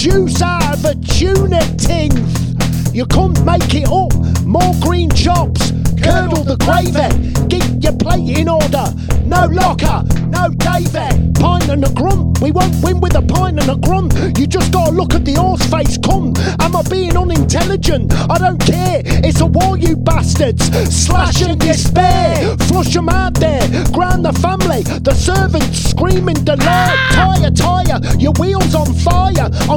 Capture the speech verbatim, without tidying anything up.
juice out of a tuna tin. You can't make it up. More green chops, curdle the gravy. Get your plate in order. No locker, no Davy. Pint and a grunt. We won't win with a pint and a grunt. You just gotta look at the horse face, cunt. Am I being unintelligent? I don't care. It's a war, you bastards. Slash and despair. Flush them out there. Ground the family. The servants screaming delight. Tire, tire. Your wheels on fire. I'm